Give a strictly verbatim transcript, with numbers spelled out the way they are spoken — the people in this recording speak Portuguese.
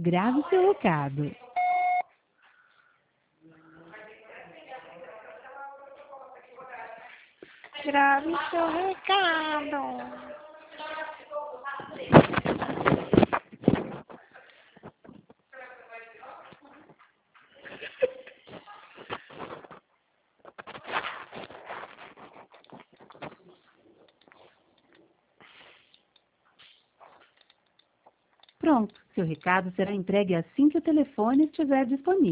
Grave seu recado. Grave seu recado. Pronto, seu recado será entregue assim que o telefone estiver disponível.